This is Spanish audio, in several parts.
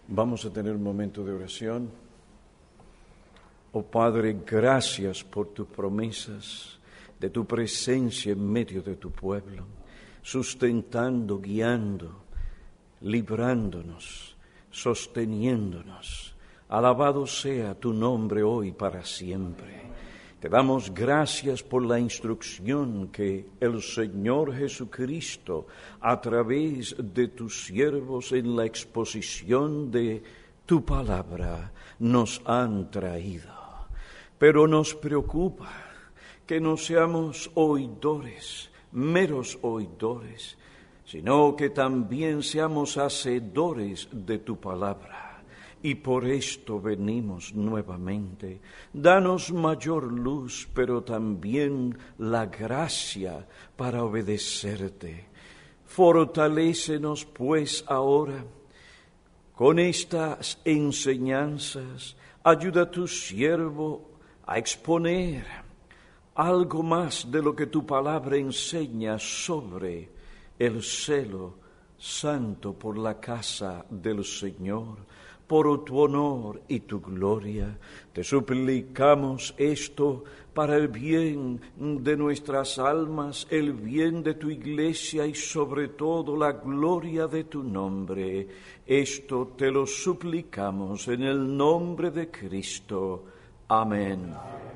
Vamos a tener un momento de oración. Oh Padre, gracias por tus promesas, de tu presencia en medio de tu pueblo, sustentando, guiando, librándonos, sosteniéndonos. Alabado sea tu nombre hoy para siempre. Te damos gracias por la instrucción que el Señor Jesucristo, a través de tus siervos en la exposición de tu palabra, nos han traído. Pero nos preocupa que no seamos oidores, meros oidores, sino que también seamos hacedores de tu palabra. Y por esto venimos nuevamente. Danos mayor luz, pero también la gracia para obedecerte. Fortalécenos pues ahora con estas enseñanzas. Ayuda a tu siervo a exponer algo más de lo que tu palabra enseña sobre el celo santo por la casa del Señor. Por tu honor y tu gloria, te suplicamos esto para el bien de nuestras almas, el bien de tu iglesia y sobre todo la gloria de tu nombre. Esto te lo suplicamos en el nombre de Cristo. Amén.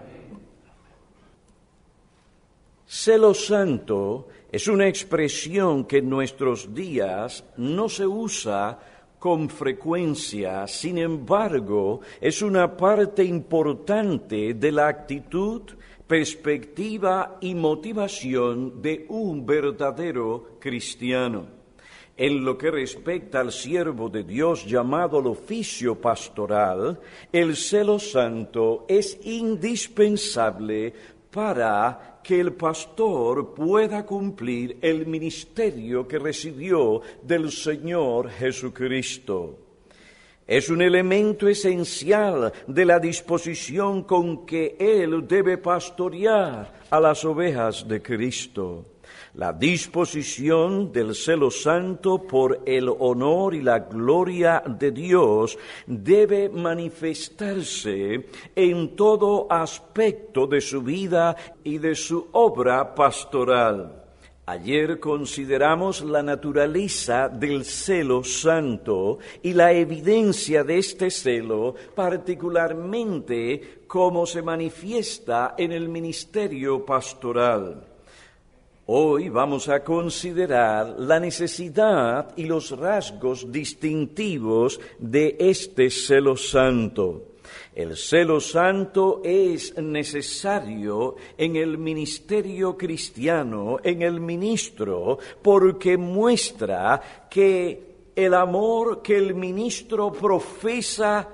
Celo santo es una expresión que en nuestros días no se usa con frecuencia, sin embargo, es una parte importante de la actitud, perspectiva y motivación de un verdadero cristiano. En lo que respecta al siervo de Dios llamado al oficio pastoral, el celo santo es indispensable para que el pastor pueda cumplir el ministerio que recibió del Señor Jesucristo. Es un elemento esencial de la disposición con que Él debe pastorear a las ovejas de Cristo. La disposición del celo santo por el honor y la gloria de Dios debe manifestarse en todo aspecto de su vida y de su obra pastoral. Ayer consideramos la naturaleza del celo santo y la evidencia de este celo, particularmente cómo se manifiesta en el ministerio pastoral. Hoy vamos a considerar la necesidad y los rasgos distintivos de este celo santo. El celo santo es necesario en el ministerio cristiano, en el ministro, porque muestra que el amor que el ministro profesa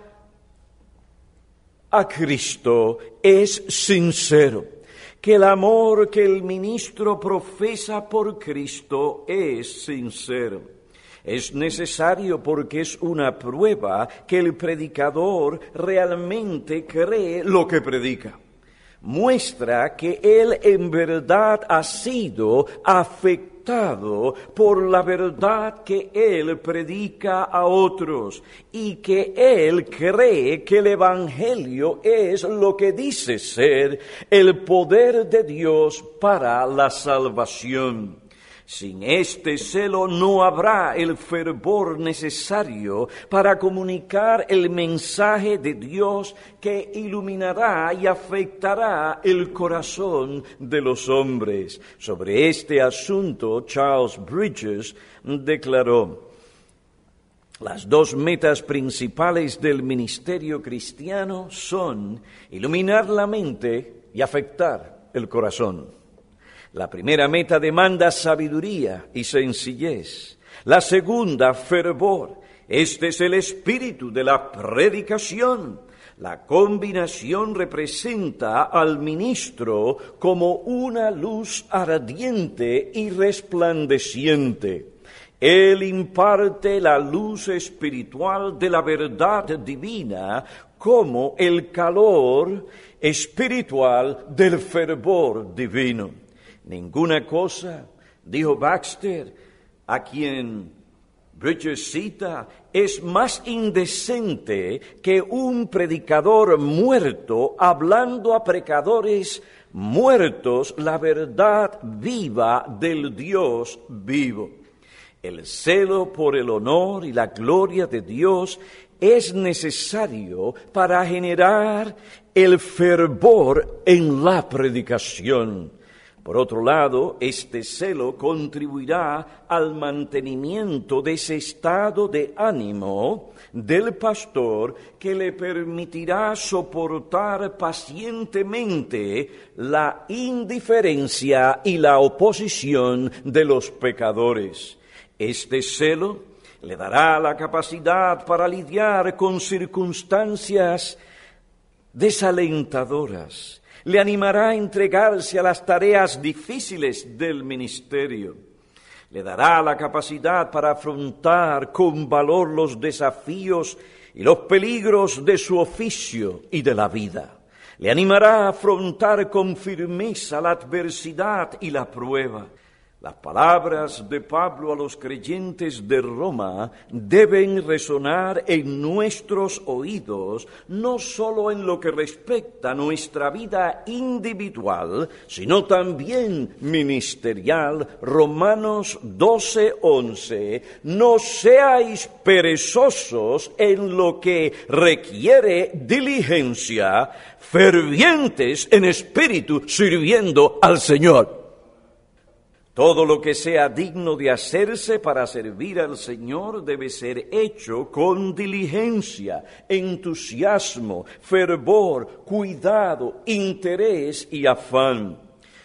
a Cristo es sincero. Que el amor que el ministro profesa por Cristo es sincero. Es necesario porque es una prueba que el predicador realmente cree lo que predica. Muestra que él en verdad ha sido afectado por la verdad que él predica a otros y que él cree que el Evangelio es lo que dice ser el poder de Dios para la salvación. Sin este celo no habrá el fervor necesario para comunicar el mensaje de Dios que iluminará y afectará el corazón de los hombres. Sobre este asunto, Charles Bridges declaró: las dos metas principales del ministerio cristiano son iluminar la mente y afectar el corazón. La primera meta demanda sabiduría y sencillez. La segunda, fervor. Este es el espíritu de la predicación. La combinación representa al ministro como una luz ardiente y resplandeciente. Él imparte la luz espiritual de la verdad divina como el calor espiritual del fervor divino. Ninguna cosa, dijo Baxter, a quien Bridger cita, es más indecente que un predicador muerto hablando a pecadores muertos la verdad viva del Dios vivo. El celo por el honor y la gloria de Dios es necesario para generar el fervor en la predicación. Por otro lado, este celo contribuirá al mantenimiento de ese estado de ánimo del pastor que le permitirá soportar pacientemente la indiferencia y la oposición de los pecadores. Este celo le dará la capacidad para lidiar con circunstancias desalentadoras. Le animará a entregarse a las tareas difíciles del ministerio. Le dará la capacidad para afrontar con valor los desafíos y los peligros de su oficio y de la vida. Le animará a afrontar con firmeza la adversidad y la prueba. Las palabras de Pablo a los creyentes de Roma deben resonar en nuestros oídos, no solo en lo que respecta a nuestra vida individual, sino también ministerial. Romanos 12:11, no seáis perezosos en lo que requiere diligencia, fervientes en espíritu, sirviendo al Señor. Todo lo que sea digno de hacerse para servir al Señor debe ser hecho con diligencia, entusiasmo, fervor, cuidado, interés y afán.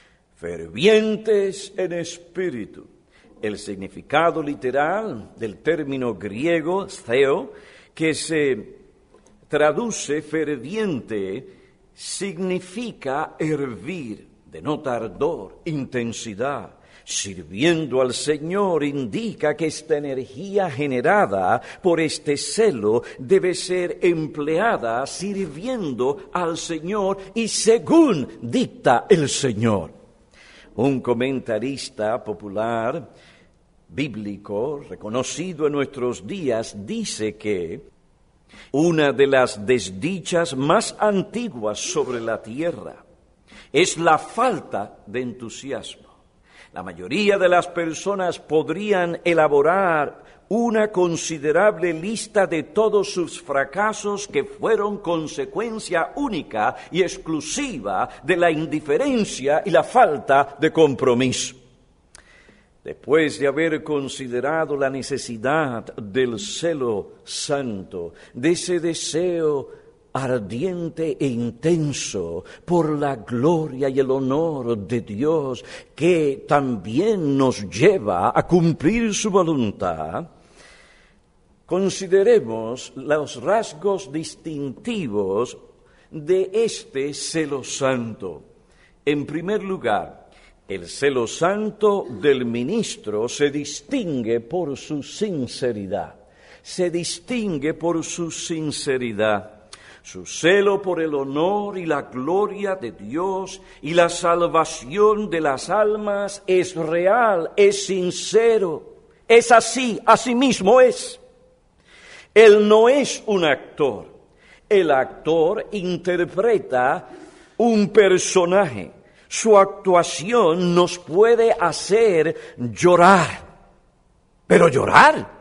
Fervientes en espíritu. El significado literal del término griego theo, que se traduce ferviente, significa hervir, denota ardor, intensidad. Sirviendo al Señor indica que esta energía generada por este celo debe ser empleada sirviendo al Señor y según dicta el Señor. Un comentarista popular bíblico reconocido en nuestros días dice que una de las desdichas más antiguas sobre la tierra es la falta de entusiasmo. La mayoría de las personas podrían elaborar una considerable lista de todos sus fracasos que fueron consecuencia única y exclusiva de la indiferencia y la falta de compromiso. Después de haber considerado la necesidad del celo santo, de ese deseo ardiente e intenso por la gloria y el honor de Dios, que también nos lleva a cumplir su voluntad, consideremos los rasgos distintivos de este celo santo. En primer lugar, el celo santo del ministro se distingue por su sinceridad. Se distingue por su sinceridad. Su celo por el honor y la gloria de Dios y la salvación de las almas es real, es sincero, es así, así mismo es. Él no es un actor. El actor interpreta un personaje. Su actuación nos puede hacer llorar, pero llorar.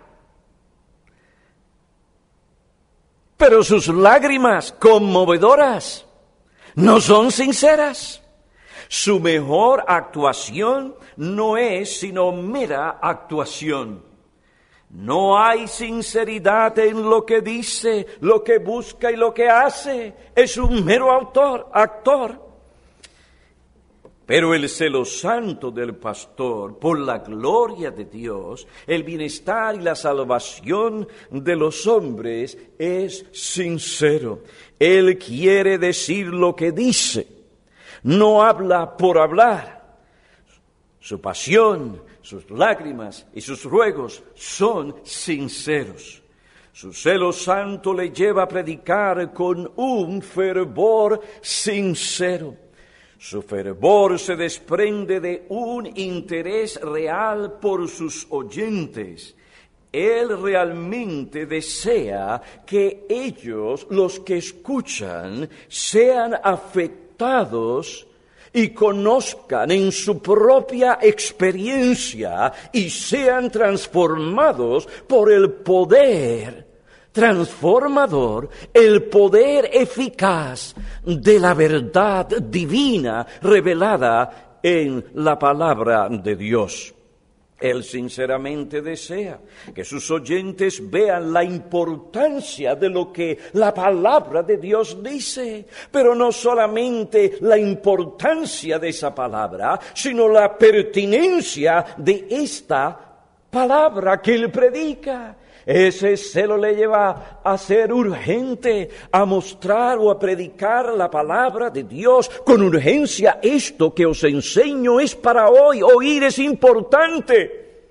Pero sus lágrimas conmovedoras no son sinceras. Su mejor actuación no es sino mera actuación. No hay sinceridad en lo que dice, lo que busca y lo que hace. Es un mero actor. Pero el celo santo del pastor por la gloria de Dios, el bienestar y la salvación de los hombres es sincero. Él quiere decir lo que dice, no habla por hablar. Su pasión, sus lágrimas y sus ruegos son sinceros. Su celo santo le lleva a predicar con un fervor sincero. Su fervor se desprende de un interés real por sus oyentes. Él realmente desea que ellos, los que escuchan, sean afectados y conozcan en su propia experiencia y sean transformados por el poder transformador, el poder eficaz de la verdad divina revelada en la palabra de Dios. Él sinceramente desea que sus oyentes vean la importancia de lo que la palabra de Dios dice, pero no solamente la importancia de esa palabra, sino la pertinencia de esta palabra que él predica. Ese celo le lleva a ser urgente, a mostrar o a predicar la palabra de Dios con urgencia. Esto que os enseño es para hoy, oír es importante.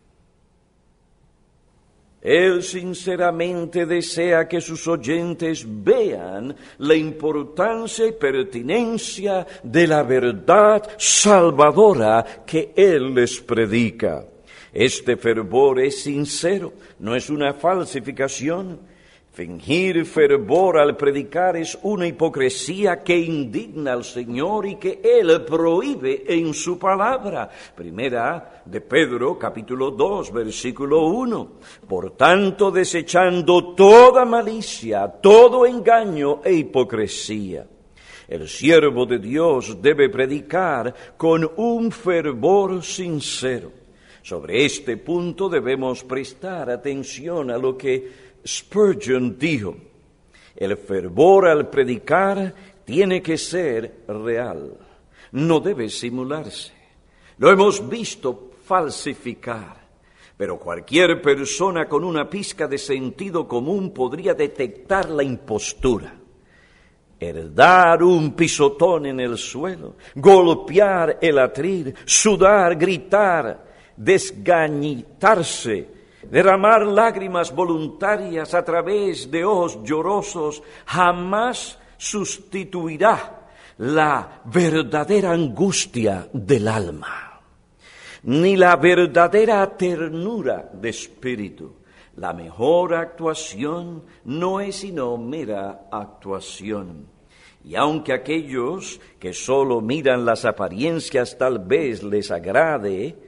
Él sinceramente desea que sus oyentes vean la importancia y pertinencia de la verdad salvadora que Él les predica. Este fervor es sincero, no es una falsificación. Fingir fervor al predicar es una hipocresía que indigna al Señor y que Él prohíbe en su palabra. Primera de Pedro, capítulo 2, versículo 1. Por tanto, desechando toda malicia, todo engaño e hipocresía. El siervo de Dios debe predicar con un fervor sincero. Sobre este punto debemos prestar atención a lo que Spurgeon dijo. El fervor al predicar tiene que ser real, no debe simularse. Lo hemos visto falsificar, pero cualquier persona con una pizca de sentido común podría detectar la impostura. El dar un pisotón en el suelo, golpear el atril, sudar, gritar, desgañitarse, derramar lágrimas voluntarias a través de ojos llorosos, jamás sustituirá la verdadera angustia del alma, ni la verdadera ternura de espíritu. La mejor actuación no es sino mera actuación. Y aunque aquellos que solo miran las apariencias tal vez les agrade,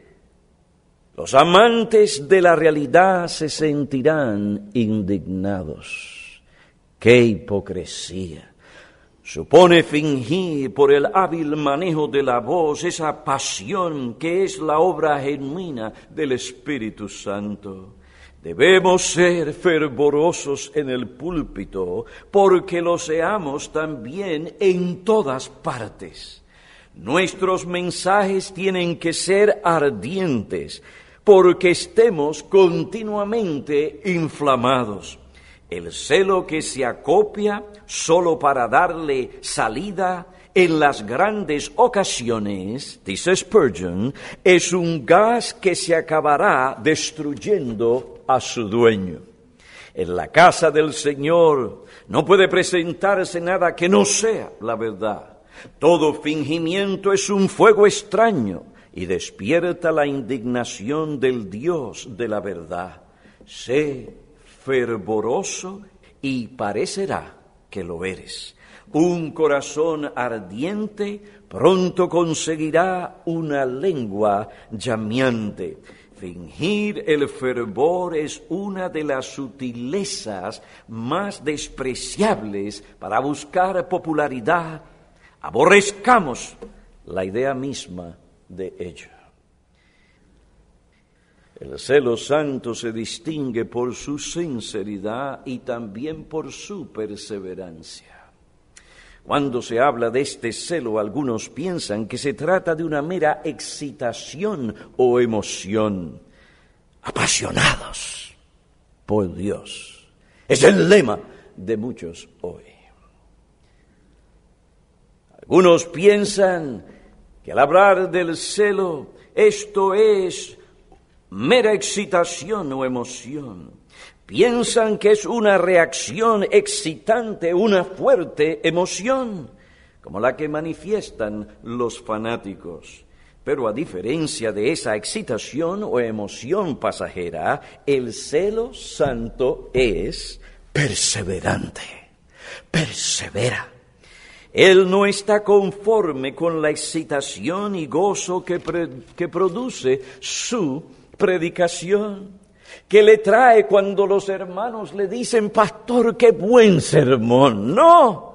los amantes de la realidad se sentirán indignados. ¡Qué hipocresía! Supone fingir por el hábil manejo de la voz esa pasión que es la obra genuina del Espíritu Santo. Debemos ser fervorosos en el púlpito porque lo seamos también en todas partes. Nuestros mensajes tienen que ser ardientes porque estemos continuamente inflamados. El celo que se acopia solo para darle salida en las grandes ocasiones, dice Spurgeon, es un gas que se acabará destruyendo a su dueño. En la casa del Señor no puede presentarse nada que no sea la verdad. Todo fingimiento es un fuego extraño y despierta la indignación del Dios de la verdad. Sé fervoroso y parecerá que lo eres. Un corazón ardiente pronto conseguirá una lengua llameante. Fingir el fervor es una de las sutilezas más despreciables para buscar popularidad. Aborrezcamos la idea misma de ello. El celo santo se distingue por su sinceridad y también por su perseverancia. Cuando se habla de este celo, algunos piensan que se trata de una mera excitación o emoción. Apasionados por Dios. Es el lema de muchos hoy. Algunos piensan que al hablar del celo, esto es mera excitación o emoción. Piensan que es una reacción excitante, una fuerte emoción, como la que manifiestan los fanáticos. Pero a diferencia de esa excitación o emoción pasajera, el celo santo es perseverante, persevera. Él no está conforme con la excitación y gozo que produce su predicación, que le trae cuando los hermanos le dicen, pastor, qué buen sermón. No,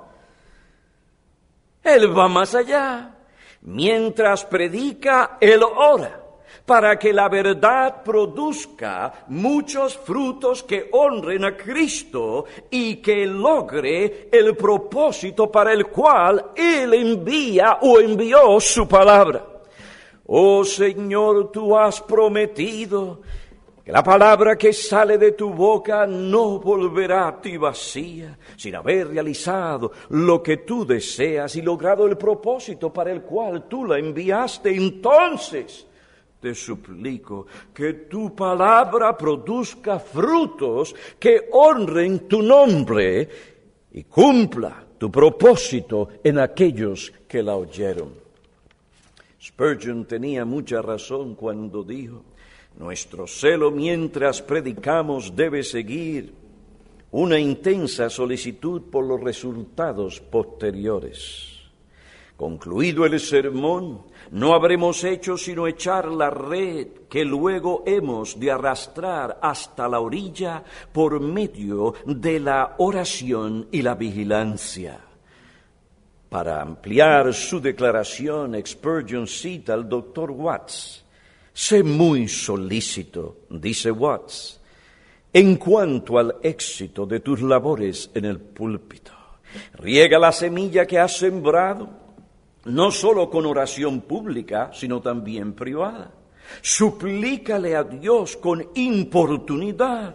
él va más allá. Mientras predica, él ora para que la verdad produzca muchos frutos que honren a Cristo y que logre el propósito para el cual él envía o envió su palabra. Oh Señor, tú has prometido que la palabra que sale de tu boca no volverá a ti vacía, sin haber realizado lo que tú deseas y logrado el propósito para el cual tú la enviaste. Entonces, te suplico que tu palabra produzca frutos que honren tu nombre y cumpla tu propósito en aquellos que la oyeron. Spurgeon tenía mucha razón cuando dijo, nuestro celo mientras predicamos debe seguir una intensa solicitud por los resultados posteriores. Concluido el sermón, no habremos hecho sino echar la red que luego hemos de arrastrar hasta la orilla por medio de la oración y la vigilancia. Para ampliar su declaración, Spurgeon cita al Dr. Watts. Sé muy solícito, dice Watts, en cuanto al éxito de tus labores en el púlpito. Riega la semilla que has sembrado, no solo con oración pública, sino también privada. Suplícale a Dios con importunidad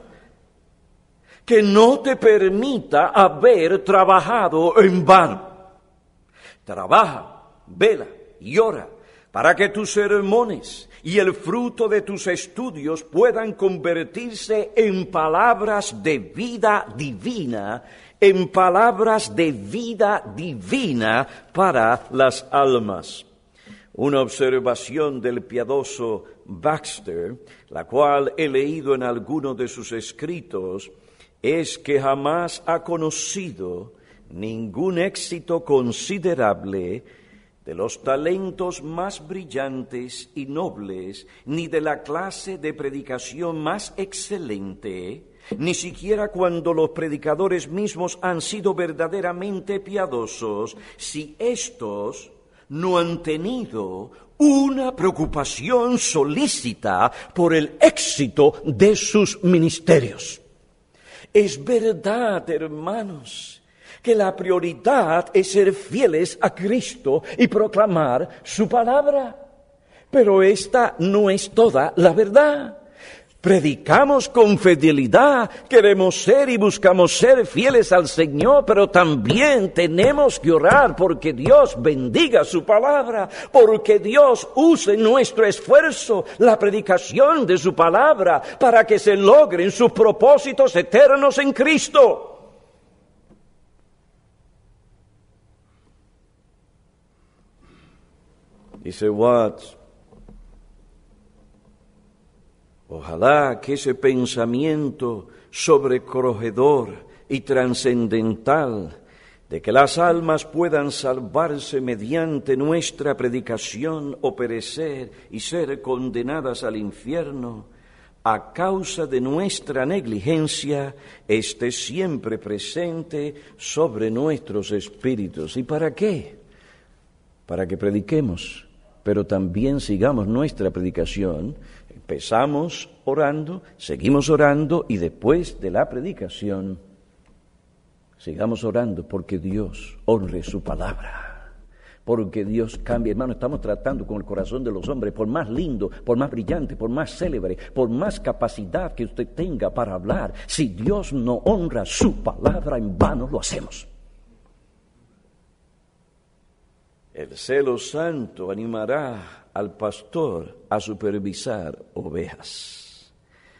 que no te permita haber trabajado en vano. Trabaja, vela y ora para que tus sermones y el fruto de tus estudios puedan convertirse en palabras de vida divina, en palabras de vida divina para las almas. Una observación del piadoso Baxter, la cual he leído en alguno de sus escritos, es que jamás ha conocido ningún éxito considerable de los talentos más brillantes y nobles, ni de la clase de predicación más excelente, ni siquiera cuando los predicadores mismos han sido verdaderamente piadosos, si éstos no han tenido una preocupación solícita por el éxito de sus ministerios. Es verdad, hermanos, que la prioridad es ser fieles a Cristo y proclamar su palabra. Pero esta no es toda la verdad. Predicamos con fidelidad, queremos ser y buscamos ser fieles al Señor, pero también tenemos que orar porque Dios bendiga su palabra, porque Dios use nuestro esfuerzo, la predicación de su palabra, para que se logren sus propósitos eternos en Cristo. Dice Watts, ojalá que ese pensamiento sobrecogedor y trascendental de que las almas puedan salvarse mediante nuestra predicación o perecer y ser condenadas al infierno a causa de nuestra negligencia esté siempre presente sobre nuestros espíritus. ¿Y para qué? Para que prediquemos, pero también sigamos nuestra predicación. Empezamos orando, seguimos orando y después de la predicación sigamos orando porque Dios honre su palabra, porque Dios cambie. Hermano, estamos tratando con el corazón de los hombres, por más lindo, por más brillante, por más célebre, por más capacidad que usted tenga para hablar. Si Dios no honra su palabra, en vano lo hacemos. El celo santo animará al pastor a supervisar ovejas.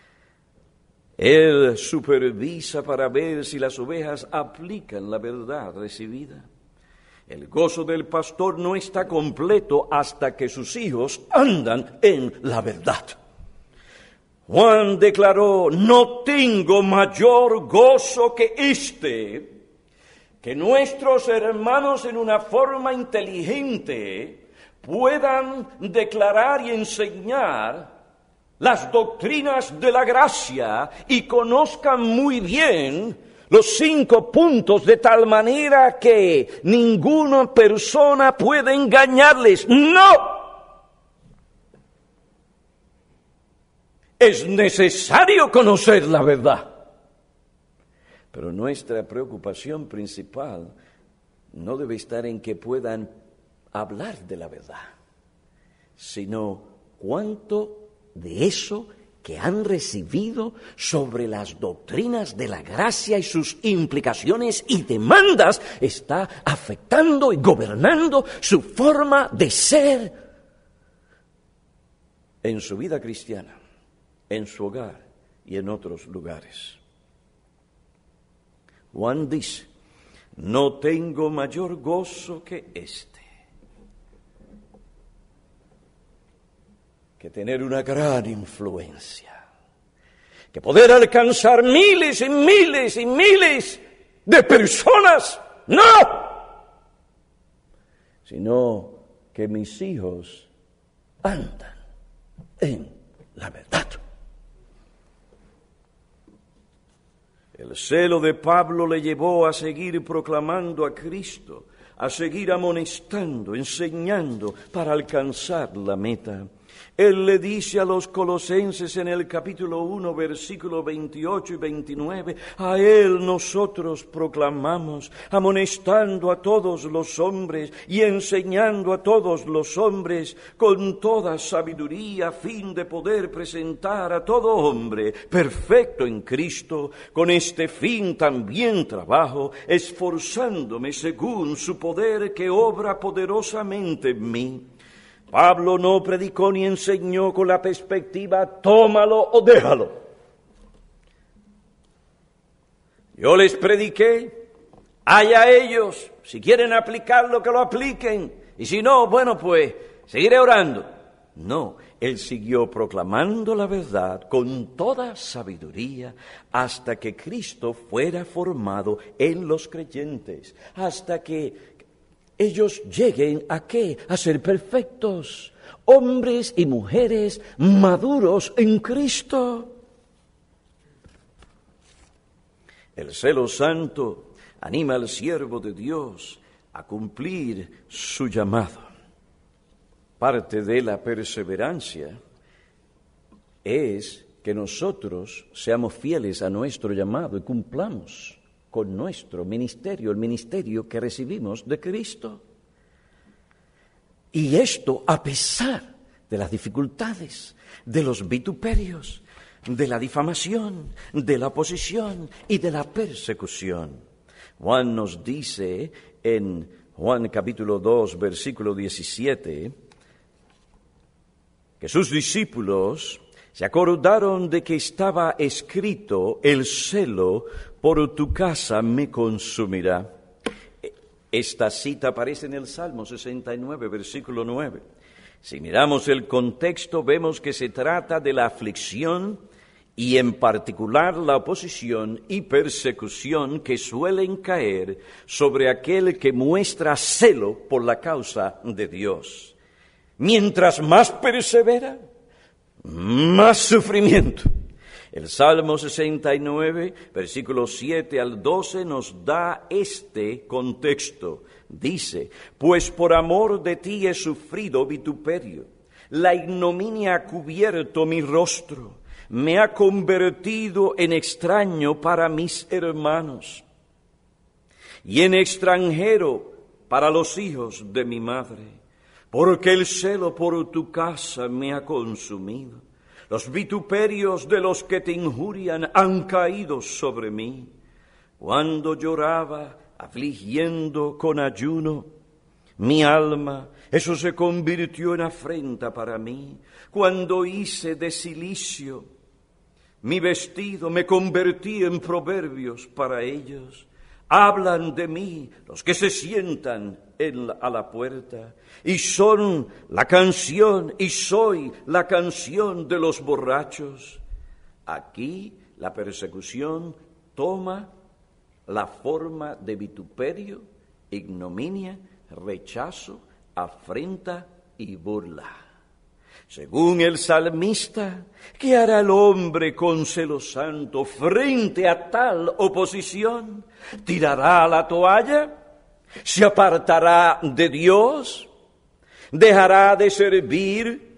Él supervisa para ver si las ovejas aplican la verdad recibida. El gozo del pastor no está completo hasta que sus hijos andan en la verdad. Juan declaró: no tengo mayor gozo que este, que nuestros hermanos en una forma inteligente puedan declarar y enseñar las doctrinas de la gracia y conozcan muy bien los 5 puntos de tal manera que ninguna persona puede engañarles. ¡No! Es necesario conocer la verdad. Pero nuestra preocupación principal no debe estar en que puedan hablar de la verdad, sino cuánto de eso que han recibido sobre las doctrinas de la gracia y sus implicaciones y demandas está afectando y gobernando su forma de ser en su vida cristiana, en su hogar y en otros lugares. Juan dice: no tengo mayor gozo que este, que tener una gran influencia, que poder alcanzar miles y miles y miles de personas. ¡No! Sino que mis hijos andan en la verdad. El celo de Pablo le llevó a seguir proclamando a Cristo, a seguir amonestando, enseñando para alcanzar la meta. Él le dice a los colosenses en el capítulo 1, versículos 28 y 29, a Él nosotros proclamamos, amonestando a todos los hombres y enseñando a todos los hombres con toda sabiduría, a fin de poder presentar a todo hombre perfecto en Cristo. Con este fin también trabajo, esforzándome según su poder que obra poderosamente en mí. Pablo no predicó ni enseñó con la perspectiva tómalo o déjalo. Yo les prediqué, haya ellos, si quieren aplicarlo que lo apliquen, y si no, bueno, pues seguiré orando. No, él siguió proclamando la verdad con toda sabiduría hasta que Cristo fuera formado en los creyentes, hasta que ellos lleguen ¿a qué? A ser perfectos, hombres y mujeres maduros en Cristo. El celo santo anima al siervo de Dios a cumplir su llamado. Parte de la perseverancia es que nosotros seamos fieles a nuestro llamado y cumplamos con nuestro ministerio, el ministerio que recibimos de Cristo. Y esto a pesar de las dificultades, de los vituperios, de la difamación, de la oposición y de la persecución. Juan nos dice en Juan capítulo 2, versículo 17, que sus discípulos se acordaron de que estaba escrito: el celo por tu casa me consumirá. Esta cita aparece en el Salmo 69, versículo 9. Si miramos el contexto, vemos que se trata de la aflicción y en particular la oposición y persecución que suelen caer sobre aquel que muestra celo por la causa de Dios. Mientras más persevera, más sufrimiento. El Salmo 69, versículos 7 al 12, nos da este contexto. Dice: pues por amor de ti he sufrido vituperio, la ignominia ha cubierto mi rostro, me ha convertido en extraño para mis hermanos y en extranjero para los hijos de mi madre, porque el celo por tu casa me ha consumido. Los vituperios de los que te injurian han caído sobre mí. Cuando lloraba, afligiendo con ayuno, mi alma, eso se convirtió en afrenta para mí. Cuando hice de cilicio mi vestido, me convertí en proverbios para ellos. Hablan de mí los que se sientan a la puerta, y son la canción, y soy la canción de los borrachos. Aquí la persecución toma la forma de vituperio, ignominia, rechazo, afrenta y burla. Según el salmista, ¿qué hará el hombre con celo santo frente a tal oposición? ¿Tirará la toalla? ¿Se apartará de Dios? ¿Dejará de servir?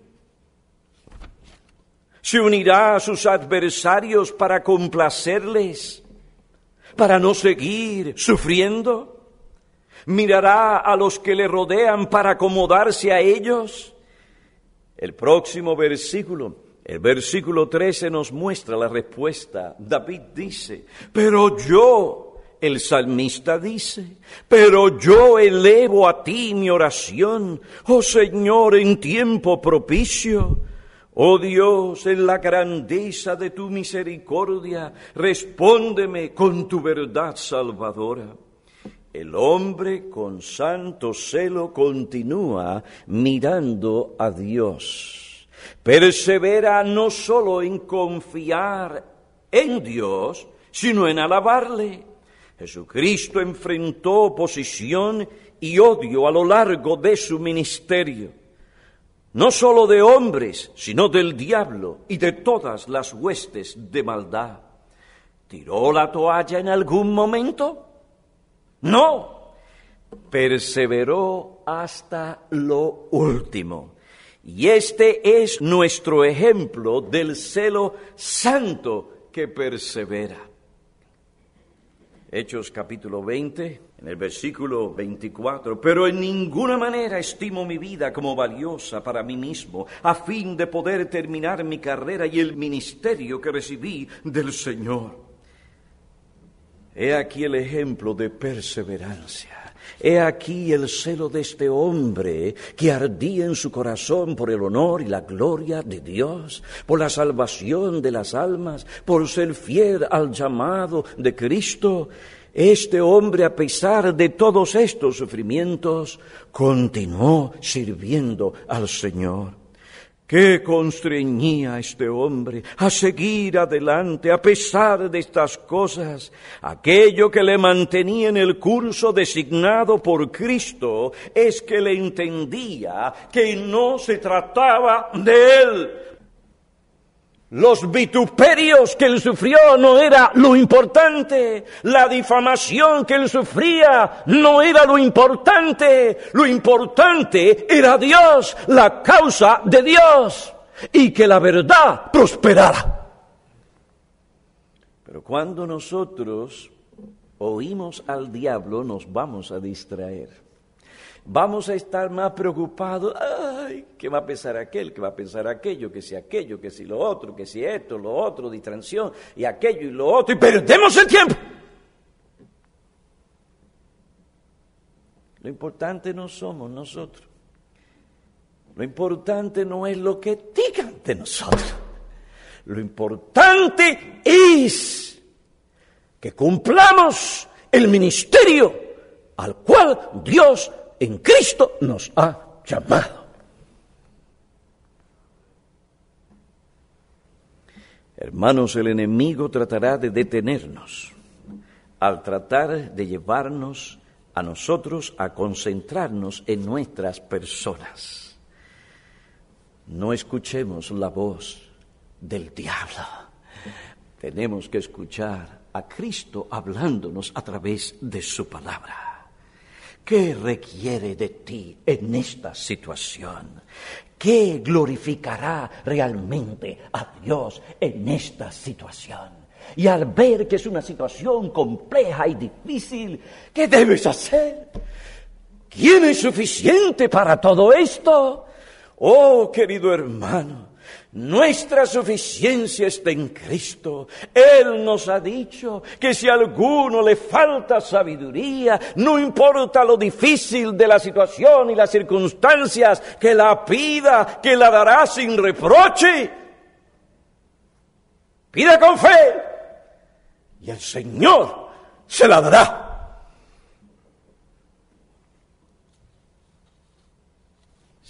¿Se unirá a sus adversarios para complacerles? ¿Para no seguir sufriendo? ¿Mirará a los que le rodean para acomodarse a ellos? El próximo versículo, el versículo 13, nos muestra la respuesta. David dice, pero yo... El salmista dice, pero yo elevo a ti mi oración, oh Señor, en tiempo propicio. Oh Dios, en la grandeza de tu misericordia, respóndeme con tu verdad salvadora. El hombre con santo celo continúa mirando a Dios. Persevera no solo en confiar en Dios, sino en alabarle. Jesucristo enfrentó oposición y odio a lo largo de su ministerio, no solo de hombres, sino del diablo y de todas las huestes de maldad. ¿Tiró la toalla en algún momento? No, perseveró hasta lo último. Y este es nuestro ejemplo del celo santo que persevera. Hechos capítulo 20, en el versículo 24, pero en ninguna manera estimo mi vida como valiosa para mí mismo, a fin de poder terminar mi carrera y el ministerio que recibí del Señor. He aquí el ejemplo de perseverancia. He aquí el celo de este hombre que ardía en su corazón por el honor y la gloria de Dios, por la salvación de las almas, por ser fiel al llamado de Cristo. Este hombre, a pesar de todos estos sufrimientos, continuó sirviendo al Señor. ¿Qué constreñía a este hombre a seguir adelante a pesar de estas cosas? Aquello que le mantenía en el curso designado por Cristo es que le entendía que no se trataba de él. Los vituperios que él sufrió no era lo importante. La difamación que él sufría no era lo importante. Lo importante era Dios, la causa de Dios, y que la verdad prosperara. Pero cuando nosotros oímos al diablo, nos vamos a distraer. Vamos a estar más preocupados. Ay, ¿qué va a pensar aquel? ¿Qué va a pensar aquello? Que si lo otro, que si esto, lo otro, distracción, y aquello y lo otro, y perdemos el tiempo. Lo importante no somos nosotros. Lo importante no es lo que digan de nosotros. Lo importante es que cumplamos el ministerio al cual Dios en Cristo nos ha llamado. Hermanos, el enemigo tratará de detenernos al tratar de llevarnos a nosotros a concentrarnos en nuestras personas. No escuchemos la voz del diablo. Tenemos que escuchar a Cristo hablándonos a través de su palabra. ¿Qué requiere de ti en esta situación? ¿Qué glorificará realmente a Dios en esta situación? Y al ver que es una situación compleja y difícil, ¿qué debes hacer? ¿Quién es suficiente para todo esto? Oh, querido hermano, nuestra suficiencia está en Cristo. Él nos ha dicho que si a alguno le falta sabiduría, no importa lo difícil de la situación y las circunstancias, que la pida, que la dará sin reproche. Pida con fe y el Señor se la dará.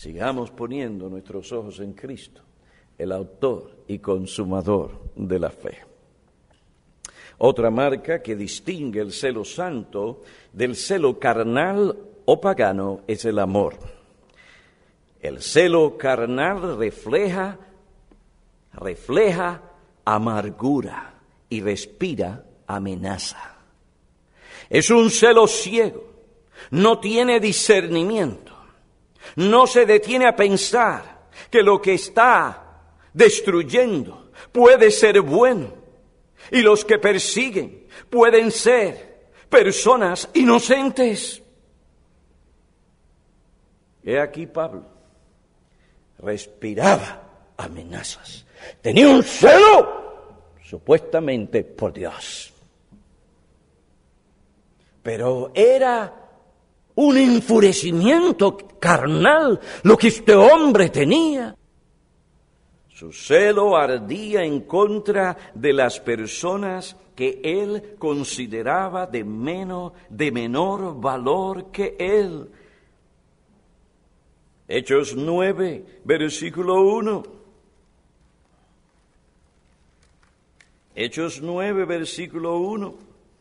sigamos poniendo nuestros ojos en Cristo, el autor y consumador de la fe. Otra marca que distingue el celo santo del celo carnal o pagano es el amor. El celo carnal refleja amargura y respira amenaza. Es un celo ciego, no tiene discernimiento, no se detiene a pensar que lo que está destruyendo puede ser bueno y los que persiguen pueden ser personas inocentes. He aquí Pablo respiraba amenazas, tenía un celo supuestamente por Dios, pero era un enfurecimiento carnal lo que este hombre tenía. Su celo ardía en contra de las personas que él consideraba de menor valor que él. Hechos 9, versículo 1. Hechos 9, versículo 1.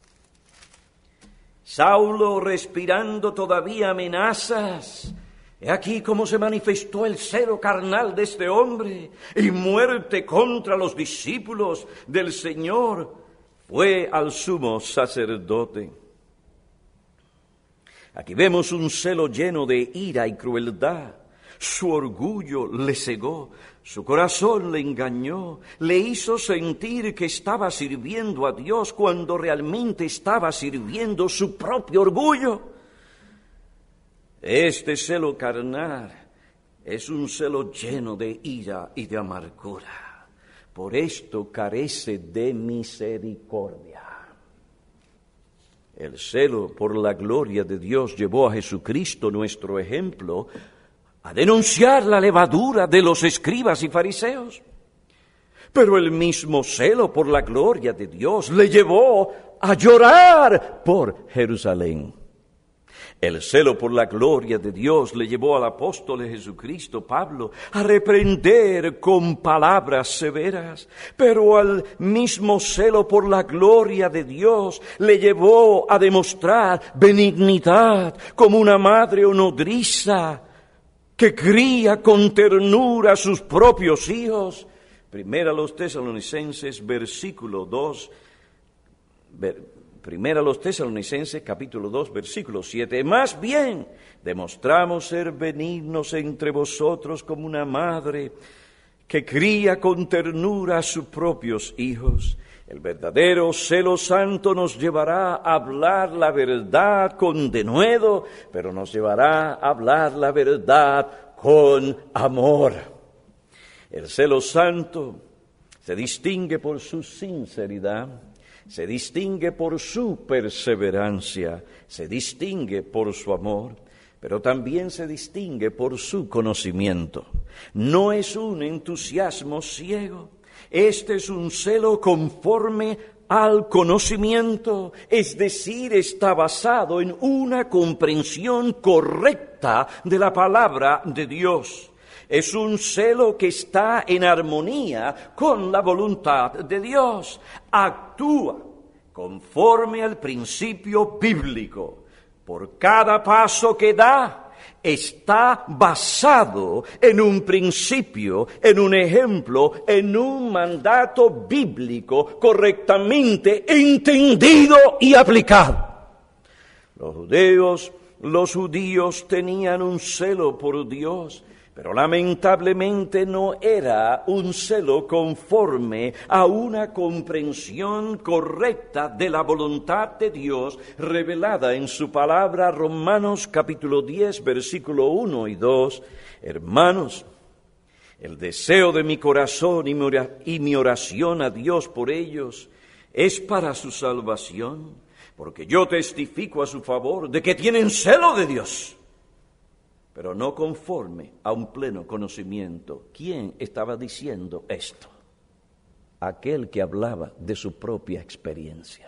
Saulo respirando todavía amenazas. He aquí cómo se manifestó el celo carnal de este hombre, y muerte contra los discípulos del Señor fue al sumo sacerdote. Aquí vemos un celo lleno de ira y crueldad. Su orgullo le cegó, su corazón le engañó, le hizo sentir que estaba sirviendo a Dios cuando realmente estaba sirviendo su propio orgullo. Este celo carnal es un celo lleno de ira y de amargura. Por esto carece de misericordia. El celo por la gloria de Dios llevó a Jesucristo, nuestro ejemplo, a denunciar la levadura de los escribas y fariseos. Pero el mismo celo por la gloria de Dios le llevó a llorar por Jerusalén. El celo por la gloria de Dios le llevó al apóstol Jesucristo, Pablo, a reprender con palabras severas, pero al mismo celo por la gloria de Dios le llevó a demostrar benignidad como una madre o nodriza que cría con ternura a sus propios hijos. Primera a los Tesalonicenses, versículo 2, Primera a los Tesalonicenses, capítulo 2, versículo 7. Más bien, demostramos ser benignos entre vosotros como una madre que cría con ternura a sus propios hijos. El verdadero celo santo nos llevará a hablar la verdad con denuedo, pero nos llevará a hablar la verdad con amor. El celo santo se distingue por su sinceridad, se distingue por su perseverancia, se distingue por su amor, pero también se distingue por su conocimiento. No es un entusiasmo ciego, este es un celo conforme al conocimiento, es decir, está basado en una comprensión correcta de la palabra de Dios. Es un celo que está en armonía con la voluntad de Dios. Actúa conforme al principio bíblico. Por cada paso que da, está basado en un principio, en un ejemplo, en un mandato bíblico correctamente entendido y aplicado. Los judíos tenían un celo por Dios, pero lamentablemente no era un celo conforme a una comprensión correcta de la voluntad de Dios revelada en su palabra. Romanos capítulo 10, versículo 1 y 2. Hermanos, el deseo de mi corazón y mi oración a Dios por ellos es para su salvación, porque yo testifico a su favor de que tienen celo de Dios, pero no conforme a un pleno conocimiento. ¿Quién estaba diciendo esto? Aquel que hablaba de su propia experiencia.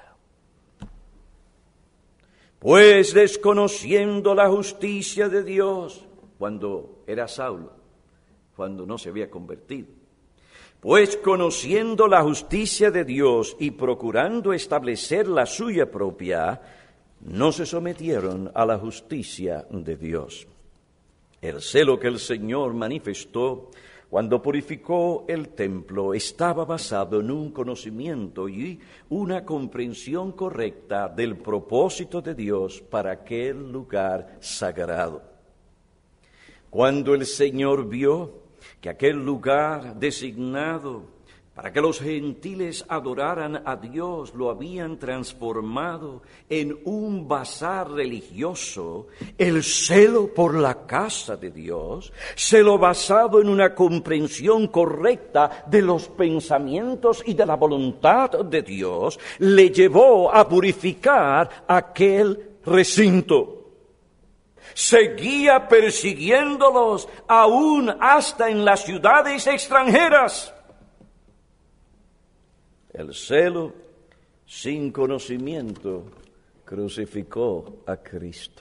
Pues desconociendo la justicia de Dios cuando era Saulo, cuando no se había convertido. Pues conociendo la justicia de Dios y procurando establecer la suya propia, no se sometieron a la justicia de Dios. El celo que el Señor manifestó cuando purificó el templo estaba basado en un conocimiento y una comprensión correcta del propósito de Dios para aquel lugar sagrado. Cuando el Señor vio que aquel lugar designado para que los gentiles adoraran a Dios lo habían transformado en un bazar religioso, el celo por la casa de Dios, celo basado en una comprensión correcta de los pensamientos y de la voluntad de Dios, le llevó a purificar aquel recinto. Seguía persiguiéndolos aún hasta en las ciudades extranjeras. El celo sin conocimiento crucificó a Cristo.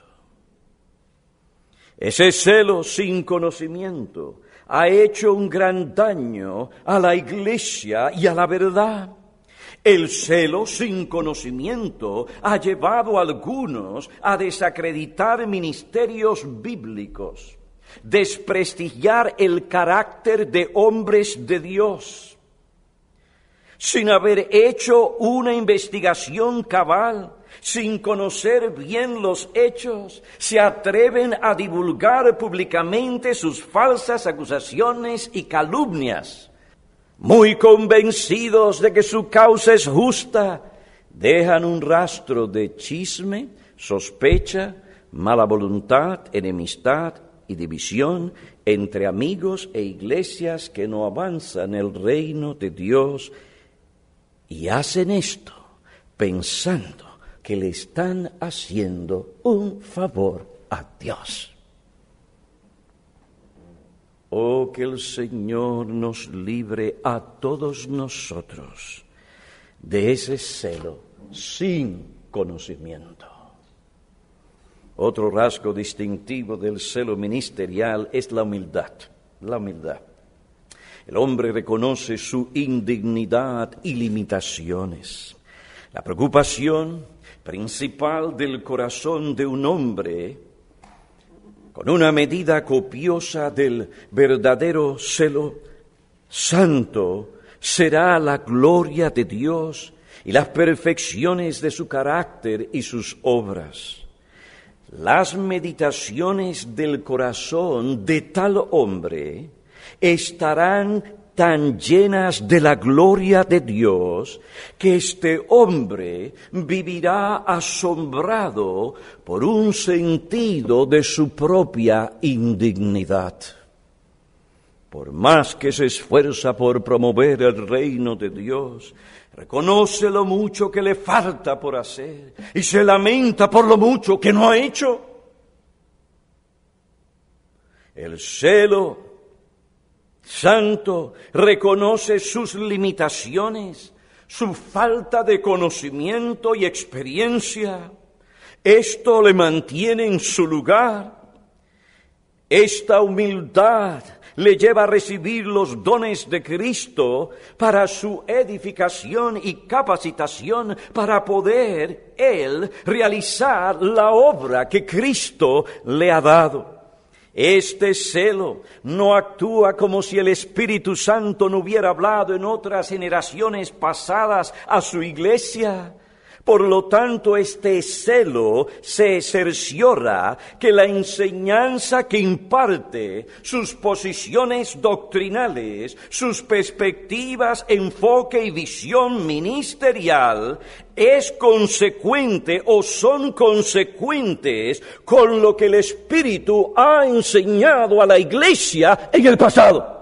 Ese celo sin conocimiento ha hecho un gran daño a la iglesia y a la verdad. El celo sin conocimiento ha llevado a algunos a desacreditar ministerios bíblicos, desprestigiar el carácter de hombres de Dios. Sin haber hecho una investigación cabal, sin conocer bien los hechos, se atreven a divulgar públicamente sus falsas acusaciones y calumnias. Muy convencidos de que su causa es justa, dejan un rastro de chisme, sospecha, mala voluntad, enemistad y división entre amigos e iglesias que no avanzan el reino de Dios. Y hacen esto pensando que le están haciendo un favor a Dios. Oh, que el Señor nos libre a todos nosotros de ese celo sin conocimiento. Otro rasgo distintivo del celo ministerial es la humildad. La humildad. El hombre reconoce su indignidad y limitaciones. La preocupación principal del corazón de un hombre, con una medida copiosa del verdadero celo santo, será la gloria de Dios y las perfecciones de su carácter y sus obras. Las meditaciones del corazón de tal hombre estarán tan llenas de la gloria de Dios que este hombre vivirá asombrado por un sentido de su propia indignidad. Por más que se esfuerza por promover el reino de Dios, reconoce lo mucho que le falta por hacer y se lamenta por lo mucho que no ha hecho. El celo santo reconoce sus limitaciones, su falta de conocimiento y experiencia. Esto le mantiene en su lugar. Esta humildad le lleva a recibir los dones de Cristo para su edificación y capacitación para poder él realizar la obra que Cristo le ha dado. Este celo no actúa como si el Espíritu Santo no hubiera hablado en otras generaciones pasadas a su iglesia. Por lo tanto, este celo se cerciora que la enseñanza que imparte, sus posiciones doctrinales, sus perspectivas, enfoque y visión ministerial es consecuente o son consecuentes con lo que el Espíritu ha enseñado a la iglesia en el pasado.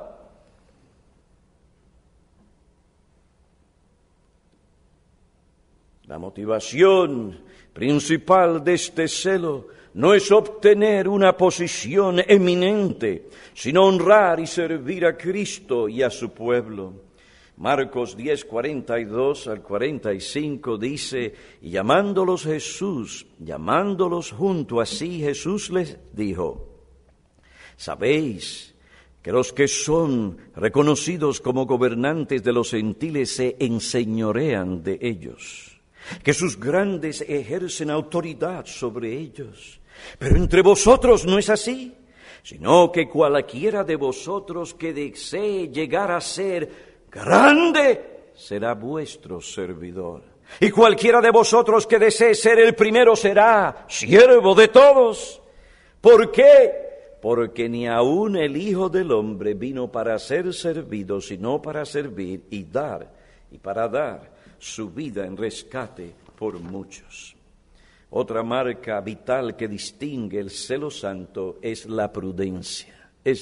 La motivación principal de este celo no es obtener una posición eminente, sino honrar y servir a Cristo y a su pueblo. Marcos 10, 42 al 45 dice, y llamándolos junto a sí, Jesús les dijo, Sabéis que los que son reconocidos como gobernantes de los gentiles se enseñorean de ellos, que sus grandes ejercen autoridad sobre ellos. Pero entre vosotros no es así, sino que cualquiera de vosotros que desee llegar a ser grande será vuestro servidor. Y cualquiera de vosotros que desee ser el primero será siervo de todos. ¿Por qué? Porque ni aun el Hijo del Hombre vino para ser servido, sino para servir y para dar su vida en rescate por muchos. Otra marca vital que distingue el celo santo es la prudencia.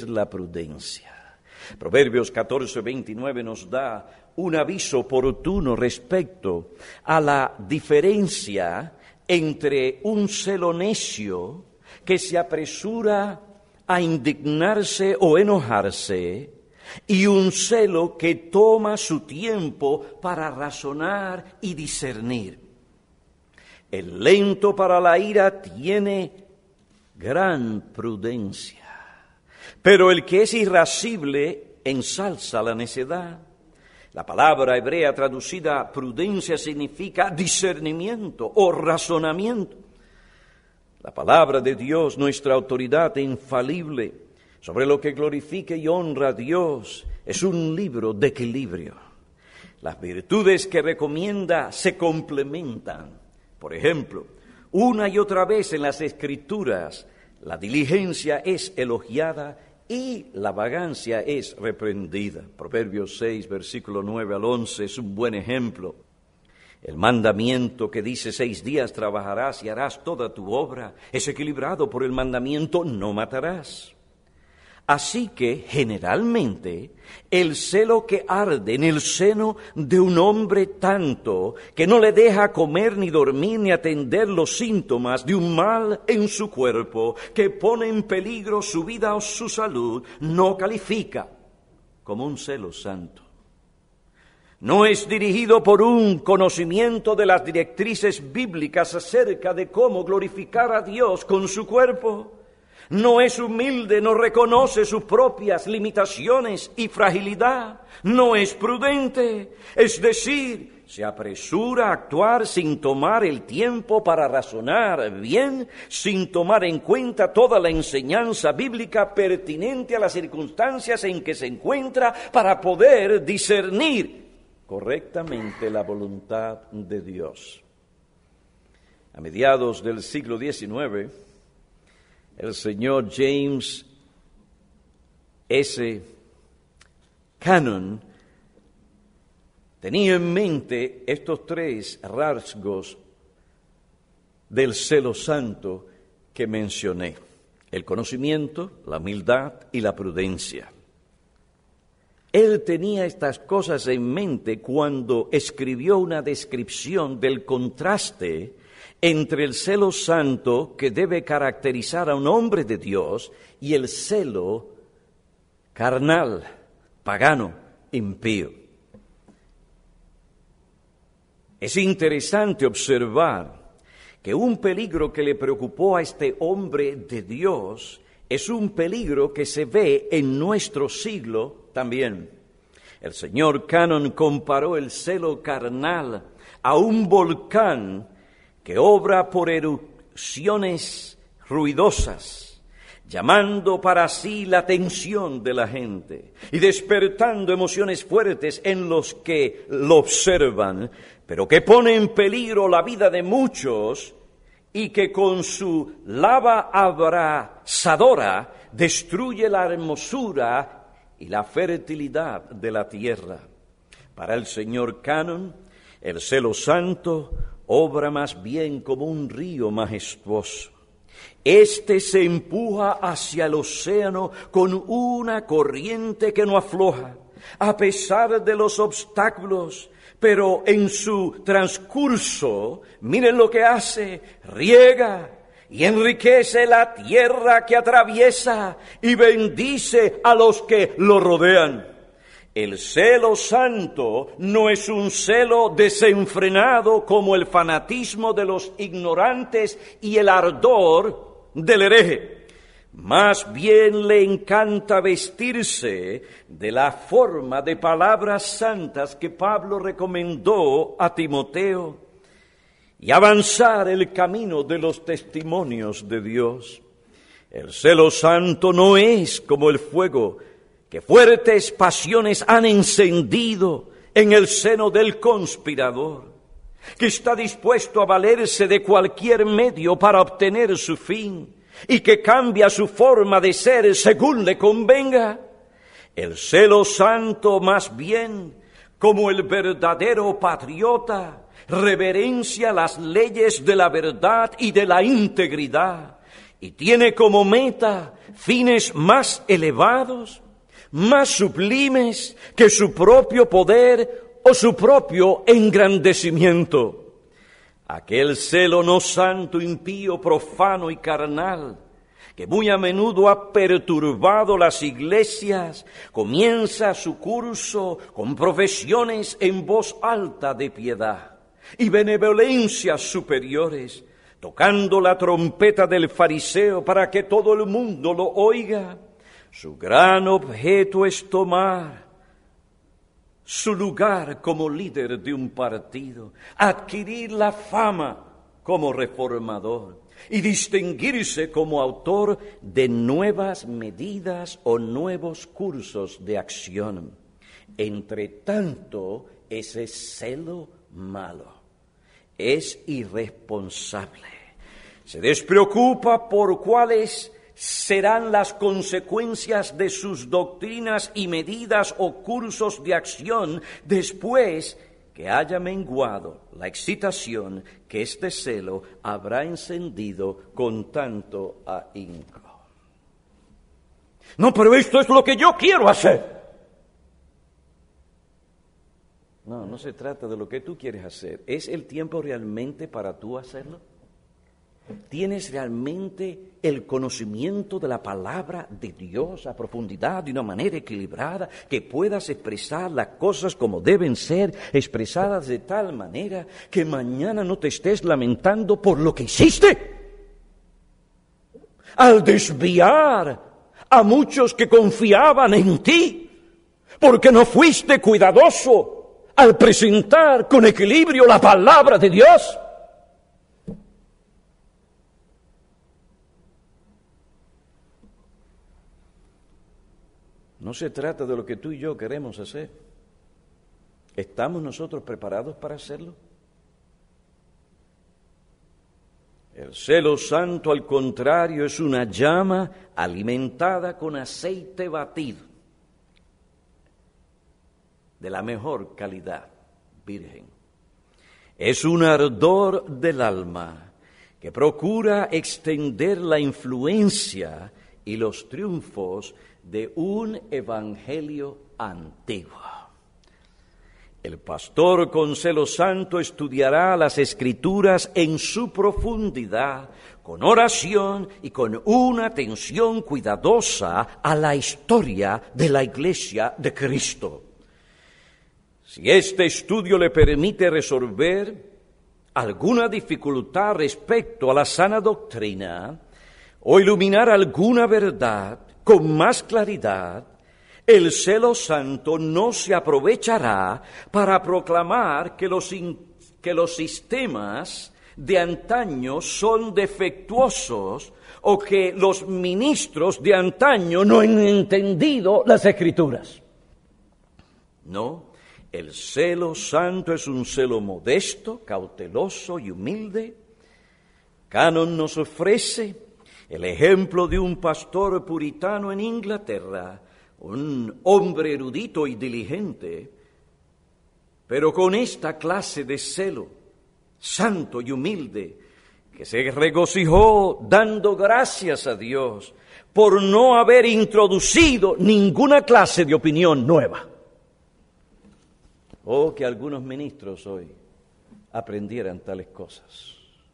Proverbios 14:29 nos da un aviso oportuno respecto a la diferencia entre un celo necio que se apresura a indignarse o enojarse y un celo que toma su tiempo para razonar y discernir. El lento para la ira tiene gran prudencia, pero el que es irascible ensalza la necedad. La palabra hebrea traducida prudencia significa discernimiento o razonamiento. La palabra de Dios, nuestra autoridad infalible sobre lo que glorifica y honra a Dios, es un libro de equilibrio. Las virtudes que recomienda se complementan. Por ejemplo, una y otra vez en las Escrituras, la diligencia es elogiada y la vagancia es reprendida. Proverbios 6, versículo 9 al 11 es un buen ejemplo. El mandamiento que dice 6 días trabajarás y harás toda tu obra es equilibrado por el mandamiento no matarás. Así que, generalmente, el celo que arde en el seno de un hombre tanto que no le deja comer ni dormir ni atender los síntomas de un mal en su cuerpo, que pone en peligro su vida o su salud, no califica como un celo santo. No es dirigido por un conocimiento de las directrices bíblicas acerca de cómo glorificar a Dios con su cuerpo. No es humilde, no reconoce sus propias limitaciones y fragilidad. No es prudente, es decir, se apresura a actuar sin tomar el tiempo para razonar bien, sin tomar en cuenta toda la enseñanza bíblica pertinente a las circunstancias en que se encuentra para poder discernir correctamente la voluntad de Dios. A mediados del siglo XIX, el señor James S. Cannon tenía en mente estos 3 rasgos del celo santo que mencioné: el conocimiento, la humildad y la prudencia. Él tenía estas cosas en mente cuando escribió una descripción del contraste entre el celo santo que debe caracterizar a un hombre de Dios y el celo carnal, pagano, impío. Es interesante observar que un peligro que le preocupó a este hombre de Dios es un peligro que se ve en nuestro siglo también. El señor Cannon comparó el celo carnal a un volcán que obra por erupciones ruidosas, llamando para sí la atención de la gente y despertando emociones fuertes en los que lo observan, pero que pone en peligro la vida de muchos y que con su lava abrasadora destruye la hermosura y la fertilidad de la tierra. Para el señor Cannon, el celo santo obra más bien como un río majestuoso. Este se empuja hacia el océano con una corriente que no afloja, a pesar de los obstáculos, pero en su transcurso, miren lo que hace: riega y enriquece la tierra que atraviesa y bendice a los que lo rodean. El celo santo no es un celo desenfrenado como el fanatismo de los ignorantes y el ardor del hereje. Más bien le encanta vestirse de la forma de palabras santas que Pablo recomendó a Timoteo y avanzar el camino de los testimonios de Dios. El celo santo no es como el fuego que fuertes pasiones han encendido en el seno del conspirador, que está dispuesto a valerse de cualquier medio para obtener su fin y que cambia su forma de ser según le convenga. El celo santo, más bien, como el verdadero patriota, reverencia las leyes de la verdad y de la integridad y tiene como meta fines más elevados, más sublimes que su propio poder o su propio engrandecimiento. Aquel celo no santo, impío, profano y carnal, que muy a menudo ha perturbado las iglesias, comienza su curso con profesiones en voz alta de piedad y benevolencias superiores, tocando la trompeta del fariseo para que todo el mundo lo oiga. Su gran objeto es tomar su lugar como líder de un partido, adquirir la fama como reformador y distinguirse como autor de nuevas medidas o nuevos cursos de acción. Entre tanto, ese celo malo es irresponsable. Se despreocupa por cuáles serán las consecuencias de sus doctrinas y medidas o cursos de acción después que haya menguado la excitación que este celo habrá encendido con tanto ahínco. No, pero esto es lo que yo quiero hacer. No se trata de lo que tú quieres hacer. ¿Es el tiempo realmente para tú hacerlo? ¿Tienes realmente el conocimiento de la palabra de Dios a profundidad, de una manera equilibrada, que puedas expresar las cosas como deben ser, expresadas de tal manera que mañana no te estés lamentando por lo que hiciste? Al desviar a muchos que confiaban en ti, porque no fuiste cuidadoso al presentar con equilibrio la palabra de Dios. No se trata de lo que tú y yo queremos hacer. ¿Estamos nosotros preparados para hacerlo? El celo santo, al contrario, es una llama alimentada con aceite batido, de la mejor calidad, virgen. Es un ardor del alma que procura extender la influencia y los triunfos de un evangelio antiguo. El pastor con celo santo estudiará las Escrituras en su profundidad, con oración y con una atención cuidadosa a la historia de la Iglesia de Cristo. Si este estudio le permite resolver alguna dificultad respecto a la sana doctrina o iluminar alguna verdad con más claridad, el celo santo no se aprovechará para proclamar que los sistemas de antaño son defectuosos o que los ministros de antaño no han entendido las Escrituras. No, el celo santo es un celo modesto, cauteloso y humilde. Canon nos ofrece el ejemplo de un pastor puritano en Inglaterra, un hombre erudito y diligente, pero con esta clase de celo, santo y humilde, que se regocijó dando gracias a Dios por no haber introducido ninguna clase de opinión nueva. Oh, que algunos ministros hoy aprendieran tales cosas.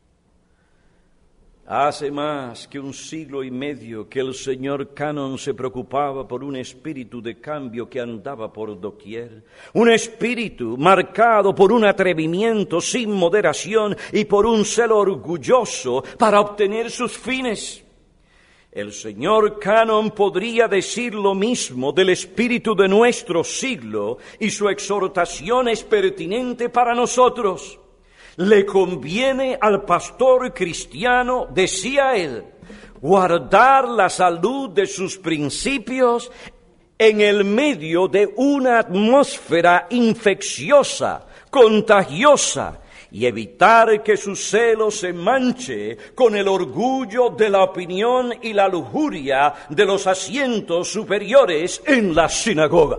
Hace más que 1 siglo y medio que el señor Cannon se preocupaba por un espíritu de cambio que andaba por doquier, un espíritu marcado por un atrevimiento sin moderación y por un celo orgulloso para obtener sus fines. El señor Cannon podría decir lo mismo del espíritu de nuestro siglo y su exhortación es pertinente para nosotros. Le conviene al pastor cristiano, decía él, guardar la salud de sus principios en el medio de una atmósfera infecciosa, contagiosa, y evitar que su celo se manche con el orgullo de la opinión y la lujuria de los asientos superiores en la sinagoga.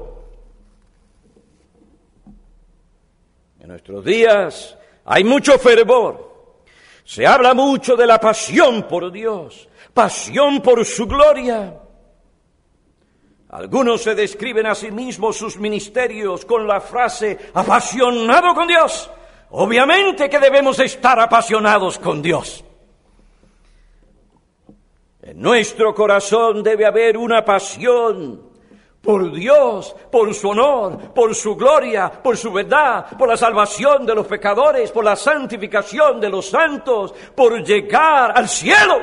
En nuestros días hay mucho fervor, se habla mucho de la pasión por Dios, pasión por su gloria. Algunos se describen a sí mismos sus ministerios con la frase apasionado con Dios. Obviamente que debemos estar apasionados con Dios. En nuestro corazón debe haber una pasión por Dios, por su honor, por su gloria, por su verdad, por la salvación de los pecadores, por la santificación de los santos, por llegar al cielo.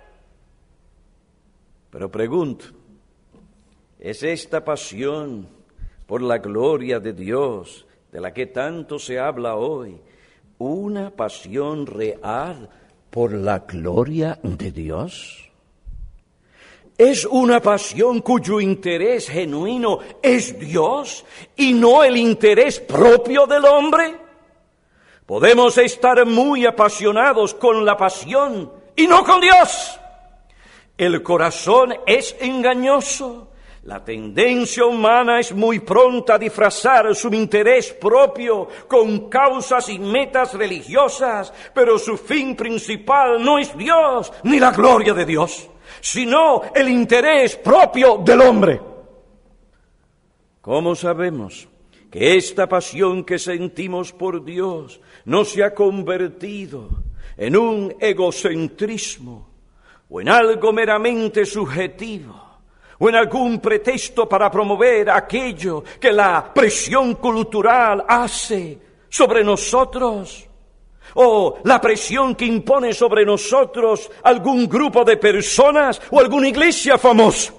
Pero pregunto, ¿es esta pasión por la gloria de Dios, de la que tanto se habla hoy, una pasión real por la gloria de Dios? ¿Es una pasión cuyo interés genuino es Dios y no el interés propio del hombre? Podemos estar muy apasionados con la pasión y no con Dios. El corazón es engañoso. La tendencia humana es muy pronta a disfrazar su interés propio con causas y metas religiosas, pero su fin principal no es Dios ni la gloria de Dios, sino el interés propio del hombre. ¿Cómo sabemos que esta pasión que sentimos por Dios no se ha convertido en un egocentrismo o en algo meramente subjetivo? ¿O en algún pretexto para promover aquello que la presión cultural hace sobre nosotros? ¿O la presión que impone sobre nosotros algún grupo de personas o alguna iglesia famosa?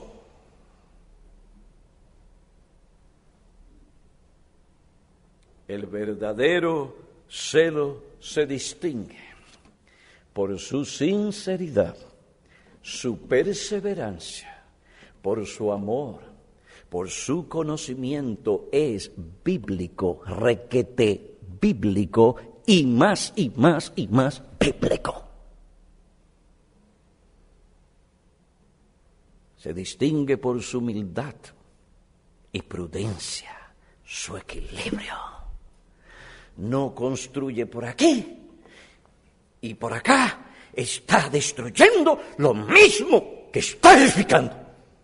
El verdadero celo se distingue por su sinceridad, su perseverancia, por su amor, por su conocimiento. Es bíblico, requete bíblico y más bíblico. Se distingue por su humildad y prudencia, su equilibrio. No construye por aquí y por acá, está destruyendo lo mismo que está edificando.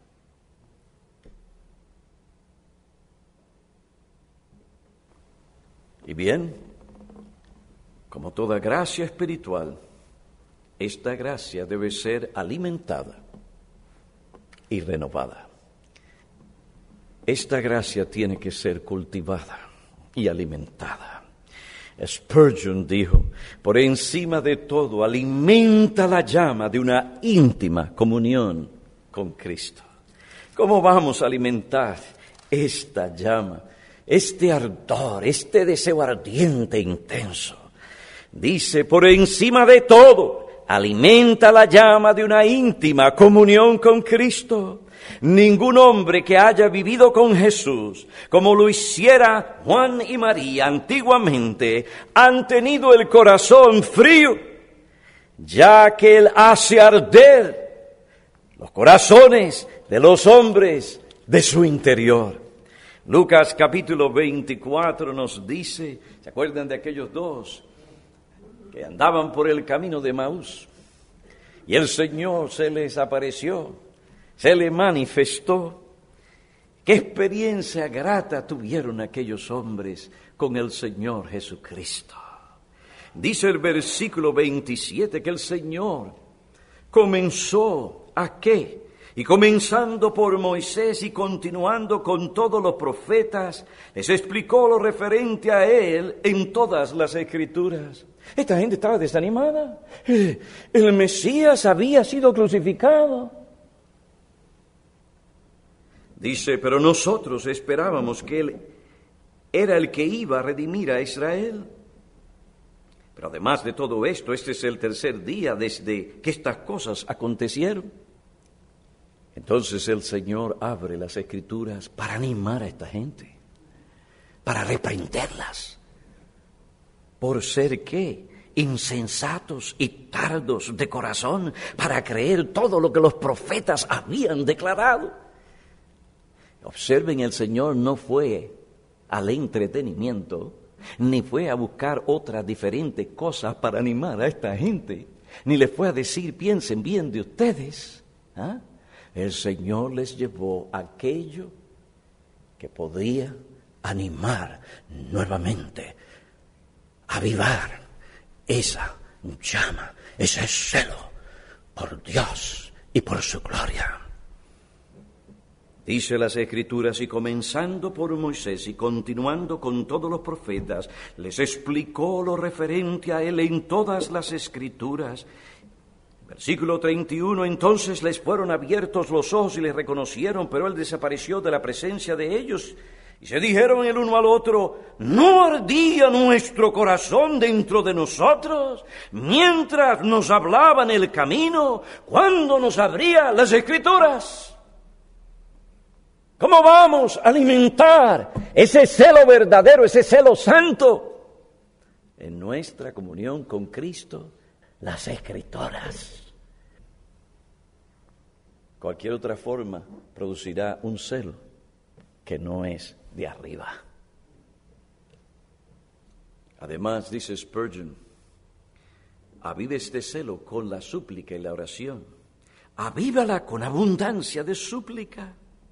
Y bien, como toda gracia espiritual, esta gracia debe ser alimentada y renovada. Esta gracia tiene que ser cultivada y alimentada. Spurgeon dijo, por encima de todo, alimenta la llama de una íntima comunión con Cristo. ¿Cómo vamos a alimentar esta llama? Este ardor, este deseo ardiente e intenso. Dice, por encima de todo, alimenta la llama de una íntima comunión con Cristo. Ningún hombre que haya vivido con Jesús, como lo hiciera Juan y María antiguamente, han tenido el corazón frío, ya que Él hace arder los corazones de los hombres de su interior. Lucas capítulo 24 nos dice, ¿se acuerdan de aquellos dos que andaban por el camino de Emaús? Y el Señor se les apareció, se les manifestó. ¿Qué experiencia grata tuvieron aquellos hombres con el Señor Jesucristo? Dice el versículo 27 que el Señor comenzó ¿a qué? Y comenzando por Moisés y continuando con todos los profetas, les explicó lo referente a él en todas las Escrituras. Esta gente estaba desanimada. El Mesías había sido crucificado. Dice, pero nosotros esperábamos que Él era el que iba a redimir a Israel. Pero además de todo esto, este es el tercer día desde que estas cosas acontecieron. Entonces el Señor abre las Escrituras para animar a esta gente, para reprenderlas, por ser ¿qué? Insensatos y tardos de corazón para creer todo lo que los profetas habían declarado. Observen, el Señor no fue al entretenimiento, ni fue a buscar otras diferentes cosas para animar a esta gente, ni les fue a decir, piensen bien de ustedes. ¿Ah? El Señor les llevó aquello que podía animar nuevamente, avivar esa llama, ese celo por Dios y por su gloria. Dice las Escrituras, y comenzando por Moisés y continuando con todos los profetas, les explicó lo referente a él en todas las Escrituras. Versículo 31, entonces les fueron abiertos los ojos y les reconocieron, pero él desapareció de la presencia de ellos. Y se dijeron el uno al otro, ¿no ardía nuestro corazón dentro de nosotros mientras nos hablaba en el camino, cuando nos abría las Escrituras? ¿Cómo vamos a alimentar ese celo verdadero, ese celo santo? En nuestra comunión con Cristo, las Escrituras. Cualquier otra forma producirá un celo que no es de arriba. Además, dice Spurgeon, aviva este celo con la súplica y la oración. Avívala con abundancia de súplica.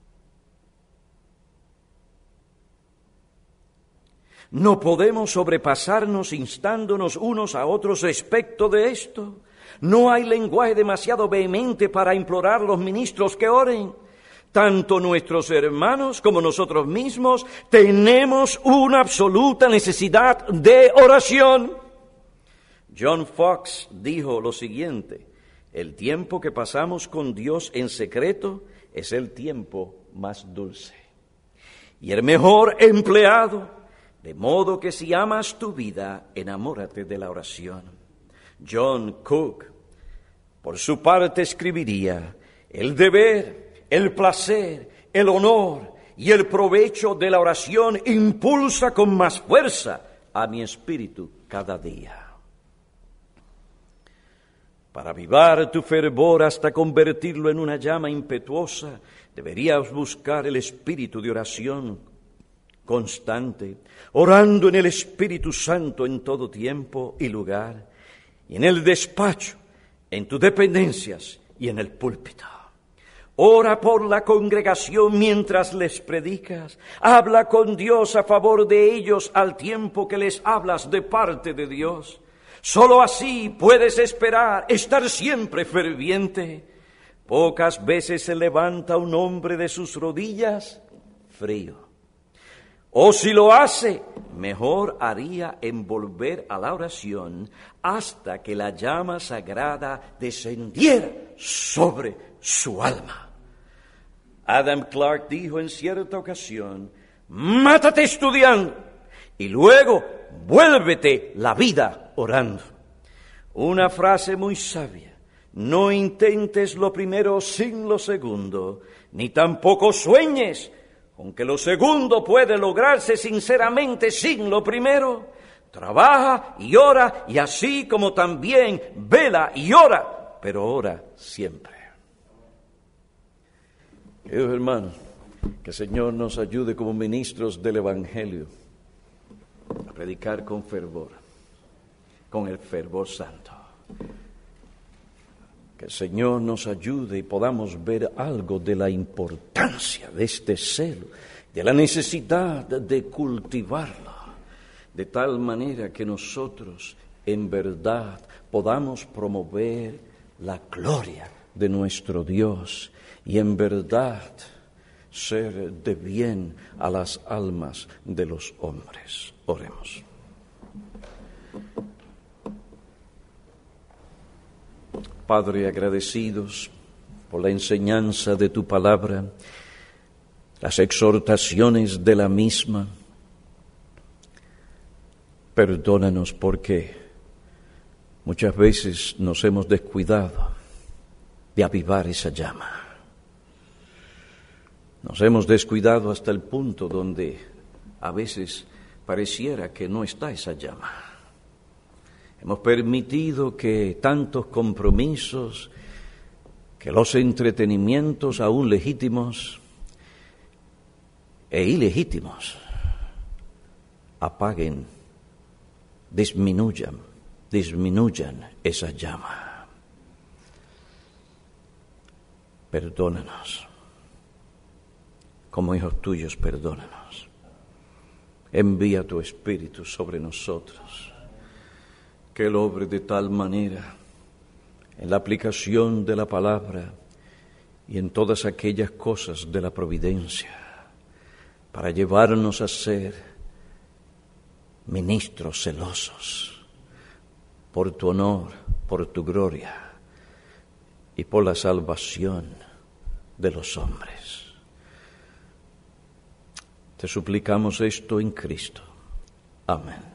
No podemos sobrepasarnos instándonos unos a otros respecto de esto. No hay lenguaje demasiado vehemente para implorar a los ministros que oren. Tanto nuestros hermanos como nosotros mismos tenemos una absoluta necesidad de oración. John Fox dijo lo siguiente, el tiempo que pasamos con Dios en secreto es el tiempo más dulce y el mejor empleado. De modo que si amas tu vida, enamórate de la oración. John Cook, por su parte, escribiría, el deber, el placer, el honor y el provecho de la oración impulsa con más fuerza a mi espíritu cada día. Para avivar tu fervor hasta convertirlo en una llama impetuosa, deberías buscar el espíritu de oración constante, orando en el Espíritu Santo en todo tiempo y lugar, y en el despacho, en tus dependencias y en el púlpito. Ora por la congregación mientras les predicas. Habla con Dios a favor de ellos al tiempo que les hablas de parte de Dios. Solo así puedes esperar estar siempre ferviente. Pocas veces se levanta un hombre de sus rodillas frío. O si lo hace, mejor haría en volver a la oración hasta que la llama sagrada descendiera sobre su alma. Adam Clarke dijo en cierta ocasión, mátate estudiando y luego vuélvete la vida orando. Una frase muy sabia. No intentes lo primero sin lo segundo, ni tampoco sueñes, aunque lo segundo puede lograrse sinceramente sin lo primero. Trabaja y ora, y así como también vela y ora, pero ora siempre. Queridos hermanos, que el Señor nos ayude como ministros del Evangelio a predicar con fervor, con el fervor santo. Que el Señor nos ayude y podamos ver algo de la importancia de este celo, de la necesidad de cultivarlo, de tal manera que nosotros en verdad podamos promover la gloria de nuestro Dios y en verdad ser de bien a las almas de los hombres. Oremos. Padre, agradecidos por la enseñanza de tu palabra, las exhortaciones de la misma. Perdónanos porque muchas veces nos hemos descuidado de avivar esa llama. Nos hemos descuidado hasta el punto donde a veces pareciera que no está esa llama. Hemos permitido que tantos compromisos, que los entretenimientos aún legítimos e ilegítimos apaguen, disminuyan esa llama. Perdónanos. Como hijos tuyos, perdónanos. Envía tu Espíritu sobre nosotros, que Él obre de tal manera en la aplicación de la palabra y en todas aquellas cosas de la providencia, para llevarnos a ser ministros celosos por tu honor, por tu gloria y por la salvación de los hombres. Te suplicamos esto en Cristo. Amén.